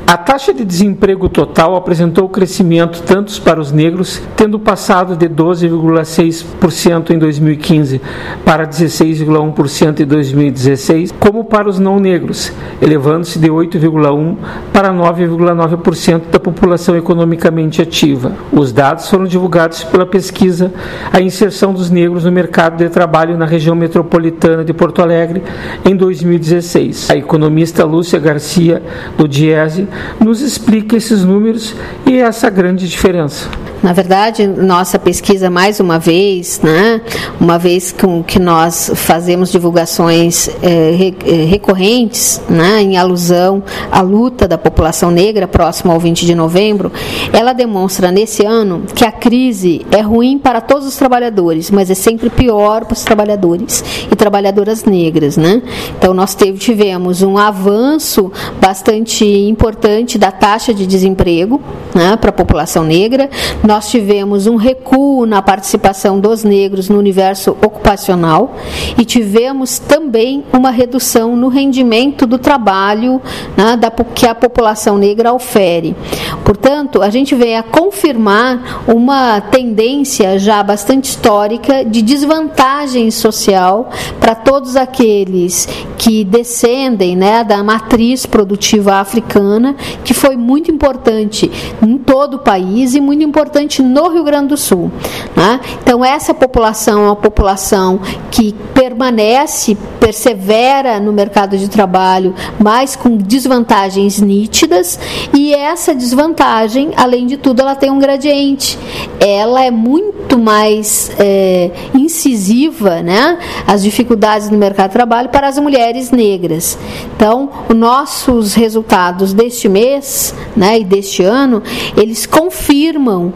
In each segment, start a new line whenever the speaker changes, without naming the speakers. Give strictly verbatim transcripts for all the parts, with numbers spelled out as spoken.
A taxa de desemprego total apresentou crescimento tanto para os negros, tendo passado de doze vírgula seis por cento em dois mil e quinze para dezesseis vírgula um por cento em dois mil e dezesseis, como para os não negros, elevando-se de oito vírgula um por cento para nove vírgula nove por cento da população economicamente ativa. Os dados foram divulgados pela pesquisa A Inserção dos Negros no Mercado de Trabalho na Região Metropolitana de Porto Alegre em dois mil e dezesseis. A economista Lúcia Garcia, do Diese, nos explica esses números e essa grande diferença.
Na verdade, nossa pesquisa, mais uma vez, né, uma vez com que nós fazemos divulgações é, recorrentes, né, em alusão à luta da população negra próximo ao vinte de novembro, ela demonstra nesse ano que a crise é ruim para todos os trabalhadores, mas é sempre pior para os trabalhadores e trabalhadoras negras, né? Então, nós tivemos um avanço bastante importante da taxa de desemprego, né, para a população negra. Nós tivemos um recuo na participação dos negros no universo ocupacional e tivemos também uma redução no rendimento do trabalho, né, da, que a população negra ofere. Portanto, a gente vem a confirmar uma tendência já bastante histórica de desvantagem social para todos aqueles que descendem, né, da matriz produtiva africana, que foi muito importante em todo o país e muito importante no Rio Grande do Sul, né? Então, essa população é uma população que permanece, persevera no mercado de trabalho, mas com desvantagens nítidas, e essa desvantagem, além de tudo, ela tem um gradiente. Ela é muito mais é, incisiva, né? As dificuldades no mercado de trabalho para as mulheres negras. Então, os nossos resultados deste mês, né, e deste ano, eles confirmam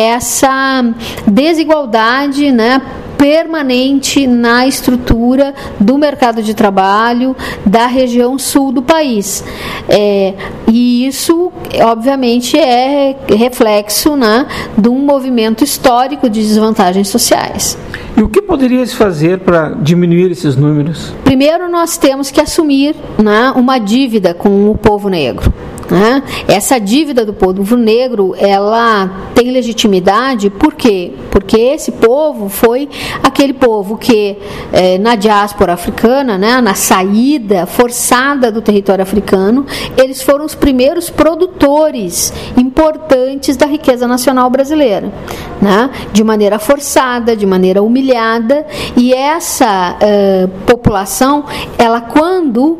essa desigualdade, né, permanente na estrutura do mercado de trabalho da região sul do país. É, e isso, obviamente, é reflexo, né, de um movimento histórico de desvantagens sociais.
E o que poderia se fazer para diminuir esses números?
Primeiro, nós temos que assumir, né, uma dívida com o povo negro. Né? Essa dívida do povo negro, ela tem legitimidade, por quê? Porque esse povo foi aquele povo que, eh, na diáspora africana, né, na saída forçada do território africano, eles foram os primeiros produtores importantes da riqueza nacional brasileira, né? De maneira forçada, de maneira humilhada, e essa eh, população, ela, quando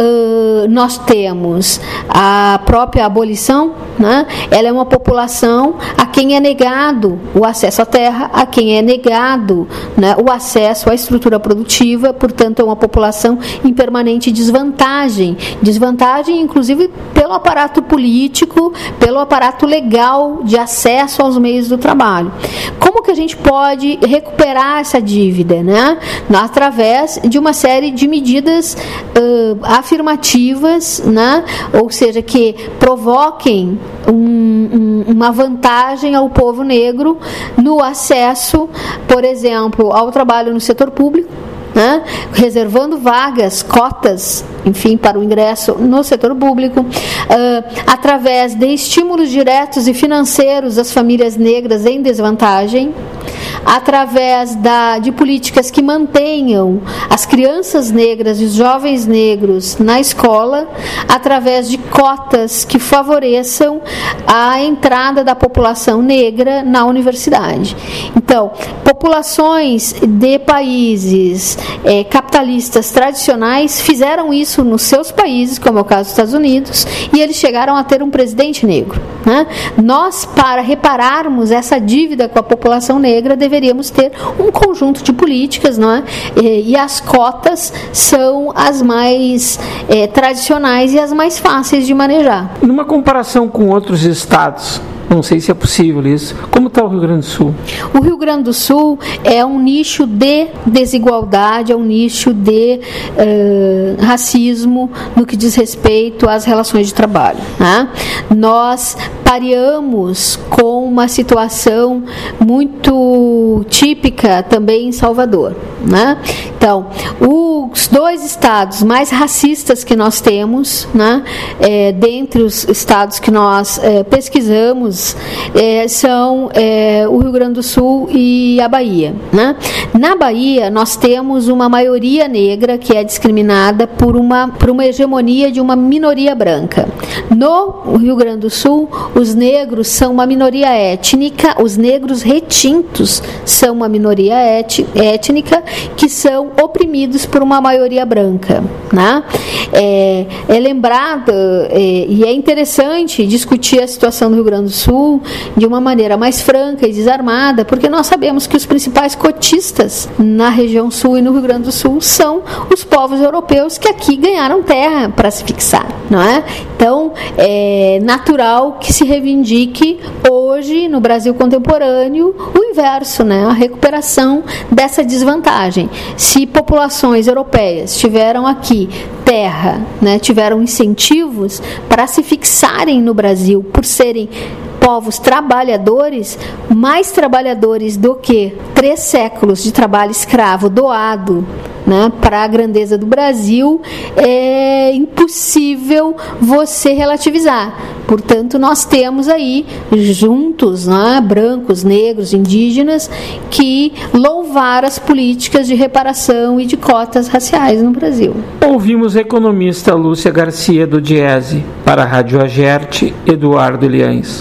eh, nós temos a própria abolição, né, ela é uma população a quem é negado o acesso à terra, a quem é negado, né, o acesso à estrutura produtiva, portanto é uma população em permanente desvantagem, desvantagem inclusive pelo aparato político, pelo aparato legal de acesso aos meios do trabalho. Como que a gente pode recuperar essa dívida, né? Através de uma série de medidas uh, afirmativas, né? Ou seja, que provoquem um, um, uma vantagem ao povo negro no acesso, por exemplo, ao trabalho no setor público, né? Reservando vagas, cotas, enfim, para o ingresso no setor público, uh, através de estímulos diretos e financeiros às famílias negras em desvantagem, através da, de políticas que mantenham as crianças negras e os jovens negros na escola, através de cotas que favoreçam a entrada da população negra na universidade. Então, populações de países é, capitalistas tradicionais fizeram isso nos seus países, como é o caso dos Estados Unidos, e eles chegaram a ter um presidente negro, né? Nós, para repararmos essa dívida com a população negra, deveríamos ter um conjunto de políticas, não é? E, e as cotas são as mais é, tradicionais e as mais fáceis de manejar.
Numa comparação com outros estados, não sei se é possível isso, como está o Rio Grande do Sul?
O Rio Grande do Sul é um nicho de desigualdade, é um nicho de uh, racismo no que diz respeito às relações de trabalho, né? Nós pareamos com uma situação muito típica também em Salvador, né? Então, o os dois estados mais racistas que nós temos, né, é, dentre os estados que nós é, pesquisamos, é, são é, o Rio Grande do Sul e a Bahia, né? Na Bahia, nós temos uma maioria negra que é discriminada por uma, por uma hegemonia de uma minoria branca. No Rio Grande do Sul, os negros são uma minoria étnica, os negros retintos são uma minoria étnica que são oprimidos por uma maioria branca, né? É, é lembrado é, e é interessante discutir a situação do Rio Grande do Sul de uma maneira mais franca e desarmada, porque nós sabemos que os principais cotistas na região sul e no Rio Grande do Sul são os povos europeus que aqui ganharam terra para se fixar, não é? Então, é natural que se reivindique hoje, no Brasil contemporâneo, o inverso, né? A recuperação dessa desvantagem. Se populações europeias tiveram aqui terra, né, tiveram incentivos para se fixarem no Brasil por serem povos trabalhadores, mais trabalhadores do que três séculos de trabalho escravo doado, né, para a grandeza do Brasil, é impossível você relativizar. Portanto, nós temos aí juntos, né, brancos, negros, indígenas, que louvar as políticas de reparação e de cotas raciais no Brasil.
Ouvimos a economista Lúcia Garcia do Diese. Para a Rádio Agerte, Eduardo Liães.